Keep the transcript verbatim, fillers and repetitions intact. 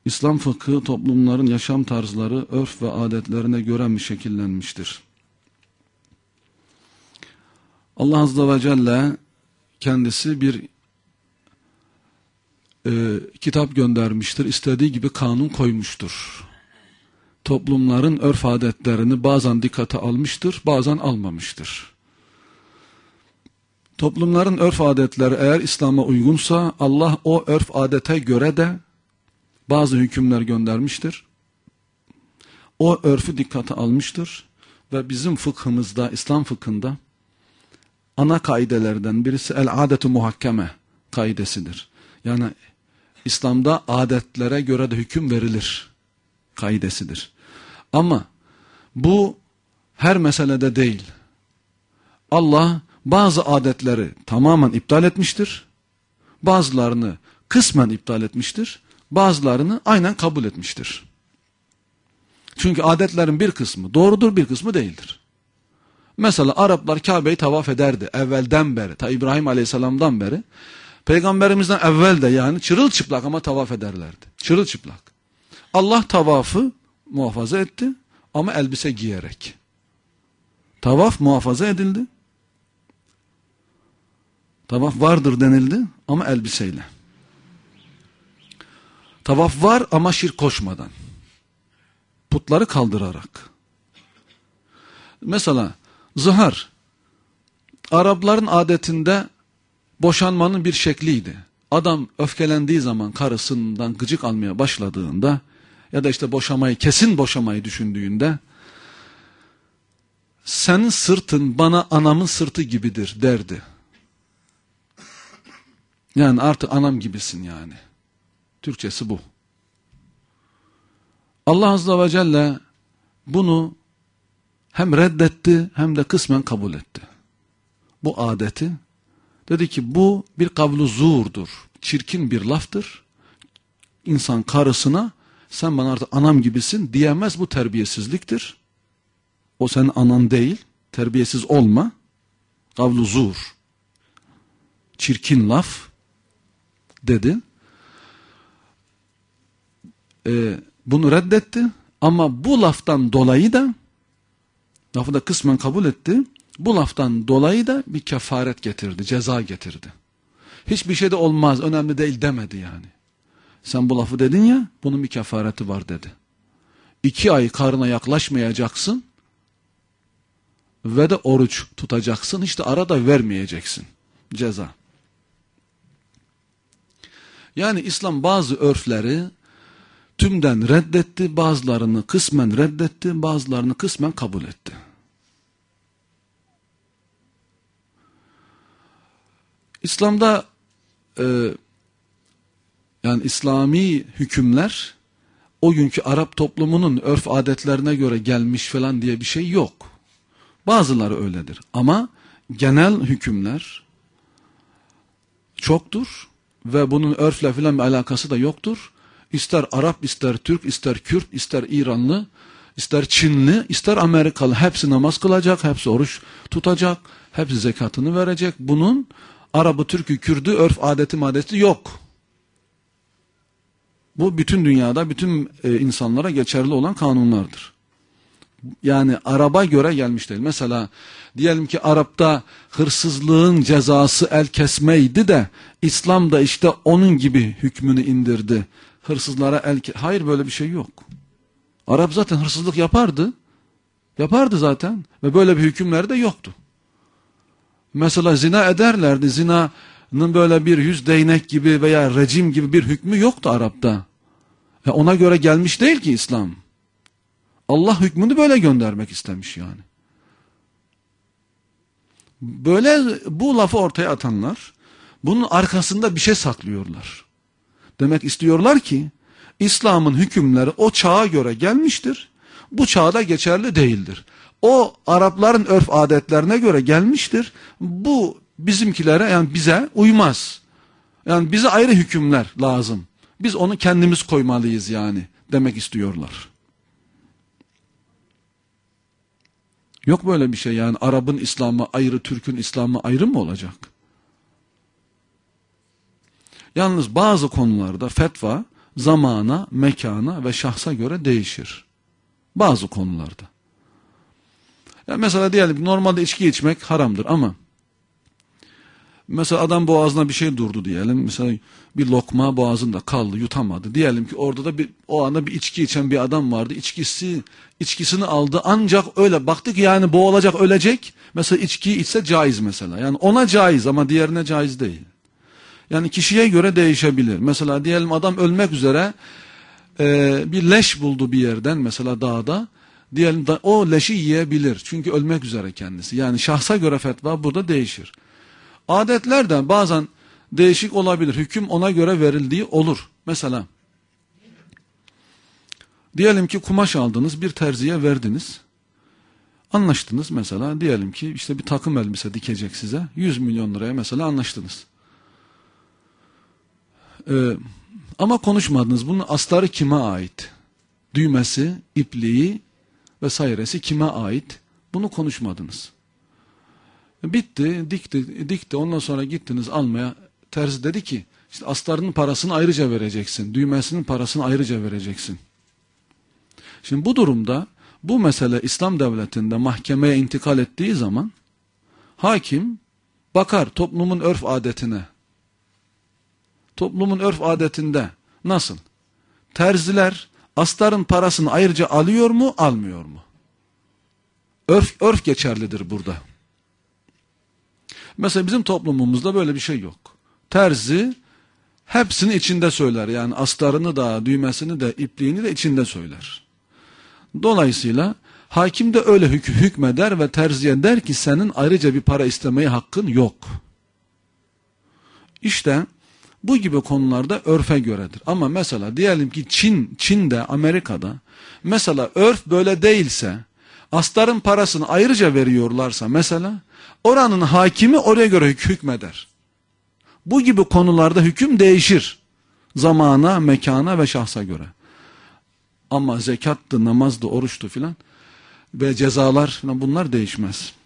İslam fıkhı toplumların yaşam tarzları, örf ve adetlerine göre mi şekillenmiştir? Allah Azze ve Celle kendisi bir e, kitap göndermiştir. İstediği gibi kanun koymuştur. Toplumların örf adetlerini bazen dikkate almıştır, bazen almamıştır. Toplumların örf adetleri eğer İslam'a uygunsa Allah o örf adete göre de bazı hükümler göndermiştir. O örfü dikkate almıştır ve bizim fıkhımızda, İslam fıkhında ana kaidelerden birisi el-adet-i muhakkeme kaidesidir. Yani İslam'da adetlere göre de hüküm verilir kaidesidir. Ama bu her meselede değil. Allah bazı adetleri tamamen iptal etmiştir. Bazılarını kısmen iptal etmiştir. Bazılarını aynen kabul etmiştir. Çünkü adetlerin bir kısmı doğrudur, bir kısmı değildir. Mesela Araplar Kabe'yi tavaf ederdi evvelden beri, ta İbrahim Aleyhisselam'dan beri. Peygamberimizden evvel de yani çırılçıplak ama tavaf ederlerdi. Çırılçıplak. Allah tavafı muhafaza etti ama elbise giyerek. Tavaf muhafaza edildi. Tavaf vardır denildi ama elbiseyle. Tavaf var ama şirk koşmadan. Putları kaldırarak. Mesela zihar. Arapların adetinde boşanmanın bir şekliydi. Adam öfkelendiği zaman karısından gıcık almaya başladığında ya da işte boşamayı, kesin boşamayı düşündüğünde senin sırtın bana anamın sırtı gibidir derdi. Yani artık anam gibisin yani. Türkçesi bu. Allah Azze ve Celle bunu hem reddetti hem de kısmen kabul etti. Bu adeti dedi ki bu bir kavlu zuurdur. Çirkin bir laftır. İnsan karısına sen bana artık anam gibisin diyemez, bu terbiyesizliktir. O senin anan değil. Terbiyesiz olma. Kavlu zuur. Çirkin laf dedi. Ee, bunu reddetti ama bu laftan dolayı da lafı da kısmen kabul etti. Bu laftan dolayı da bir kefaret getirdi, ceza getirdi. Hiçbir şey de olmaz, önemli değil demedi yani. Sen bu lafı dedin ya, bunun bir kefareti var dedi. İki ay karına yaklaşmayacaksın ve de oruç tutacaksın, hiç de arada vermeyeceksin. Ceza. Yani İslam bazı örfleri tümden reddetti, bazılarını kısmen reddetti, bazılarını kısmen kabul etti. İslam'da e, yani İslami hükümler o günkü Arap toplumunun örf adetlerine göre gelmiş falan diye bir şey yok. Bazıları öyledir ama genel hükümler çoktur ve bunun örfle falan bir alakası da yoktur. İster Arap, ister Türk, ister Kürt, ister İranlı, ister Çinli, ister Amerikalı hepsi namaz kılacak, hepsi oruç tutacak, hepsi zekatını verecek. Bunun Arap'ı, Türk'ü, Kürt'ü, örf, adeti, madeti yok. Bu bütün dünyada, bütün e, insanlara geçerli olan kanunlardır. Yani Arap'a göre gelmiş değil. Mesela diyelim ki Arap'ta hırsızlığın cezası el kesmeydi de İslam da işte onun gibi hükmünü indirdi. Hırsızlara el ke- Hayır, böyle bir şey yok. Arap zaten hırsızlık yapardı. Yapardı zaten ve böyle bir hükümleri de yoktu. Mesela zina ederlerdi. Zinanın böyle bir yüz değnek gibi veya rejim gibi bir hükmü yoktu Arap'ta. Ve ona göre gelmiş değil ki İslam. Allah hükmünü böyle göndermek istemiş yani. Böyle bu lafı ortaya atanlar bunun arkasında bir şey saklıyorlar. Demek istiyorlar ki İslam'ın hükümleri o çağa göre gelmiştir. Bu çağda geçerli değildir. O Arapların örf adetlerine göre gelmiştir. Bu bizimkilere yani bize uymaz. Yani bize ayrı hükümler lazım. Biz onu kendimiz koymalıyız yani demek istiyorlar. Yok böyle bir şey yani Arap'ın İslam'ı ayrı, Türk'ün İslam'ı ayrı mı olacak? Yalnız bazı konularda fetva zamana, mekana ve şahsa göre değişir. Bazı konularda. Ya mesela diyelim ki normalde içki içmek haramdır ama mesela adam boğazına bir şey durdu diyelim. Mesela bir lokma boğazında kaldı, yutamadı. Diyelim ki orada da bir, o anda bir içki içen bir adam vardı. İçkisi, içkisini aldı ancak öyle baktı ki yani boğulacak, ölecek. Mesela içkiyi içse caiz mesela. Yani ona caiz ama diğerine caiz değil. Yani kişiye göre değişebilir. Mesela diyelim adam ölmek üzere e, bir leş buldu bir yerden mesela dağda. Diyelim da, o leşi yiyebilir. Çünkü ölmek üzere kendisi. Yani şahsa göre fetva burada değişir. Adetler de bazen değişik olabilir. Hüküm ona göre verildiği olur. Mesela diyelim ki kumaş aldınız, bir terziye verdiniz. Anlaştınız mesela. Diyelim ki işte bir takım elbise dikecek size. yüz milyon liraya mesela anlaştınız. Ee, ama konuşmadınız. Bunun astarı kime ait? Düğmesi, ipliği vesairesi kime ait? Bunu konuşmadınız. Bitti, dikti, dikti. Ondan sonra gittiniz almaya. Terzi dedi ki, işte astarının parasını ayrıca vereceksin. Düğmesinin parasını ayrıca vereceksin. Şimdi bu durumda, bu mesele İslam devletinde mahkemeye intikal ettiği zaman, hakim bakar toplumun örf adetine. Toplumun örf adetinde nasıl? Terziler astarın parasını ayrıca alıyor mu, almıyor mu? Örf, örf geçerlidir burada. Mesela bizim toplumumuzda böyle bir şey yok. Terzi hepsini içinde söyler. Yani astarını da, düğmesini de, ipliğini de içinde söyler. Dolayısıyla hakim de öyle hük hükmeder ve terziye der ki senin ayrıca bir para istemeye hakkın yok. İşte bu gibi konularda örfe göredir. Ama mesela diyelim ki Çin, Çin'de, Amerika'da mesela örf böyle değilse, astarın parasını ayrıca veriyorlarsa mesela, oranın hakimi oraya göre hük hükmeder. Bu gibi konularda hüküm değişir. Zamana, mekana ve şahsa göre. Ama zekattı, namazdı, oruçtu filan ve cezalar filan bunlar değişmez.